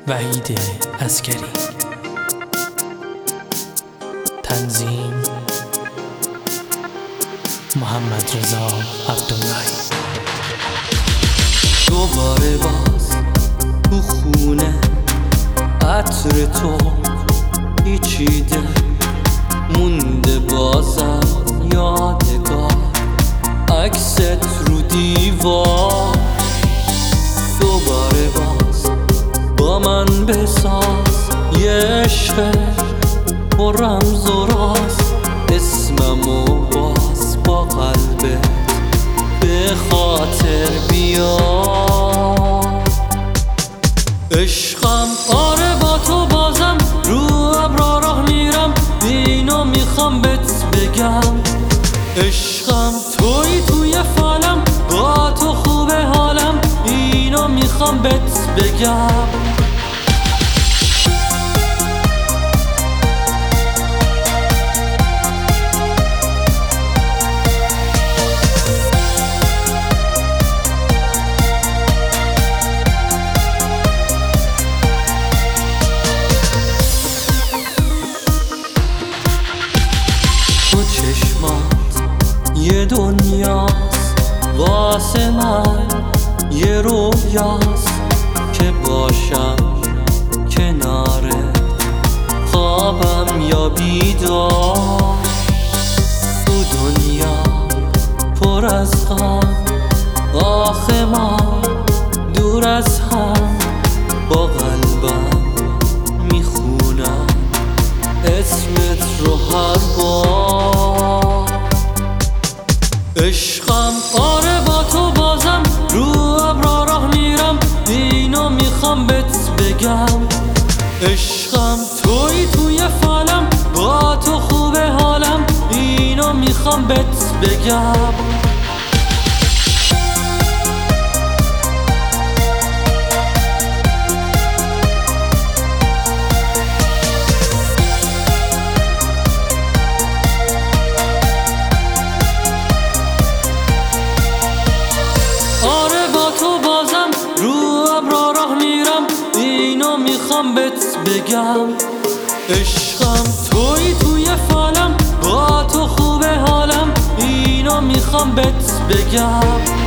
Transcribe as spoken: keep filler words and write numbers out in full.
وحید عسکری. تنظیم محمد رضا عبداللهی. دوباره باز تو خونه عطر تو پیچیده مونده، بازم یادگار عکست رو دیوار. دوباره باز با من بساز یه عشق با رمز و راز، اسممو باز با قلبت به خاطر بیار. عشقم آره با تو بازم رو ابرا راه میرم، اینو میخوام بهت بگم. عشقم توی توی فالم، با تو خوبه حالم، اینو میخوام بهت بگم. یه دنیاست واسه من، یه رویاست که باشم کناره، خوابم یا بیدار. تو دنیا پر از غم، آخه ما دور از هم، با قلبم میخونم اسمت رو هر بار. عشقم آره با تو بازم رو ابرا راه میرم، اینو میخوام بهت بگم. عشقم توی توی فالم، با تو خوبه حالم، اینو میخوام بهت بگم. میخوام بهت بگم. عشقم توی توی فالم، با تو خوبه حالم، اینو میخوام بهت بگم.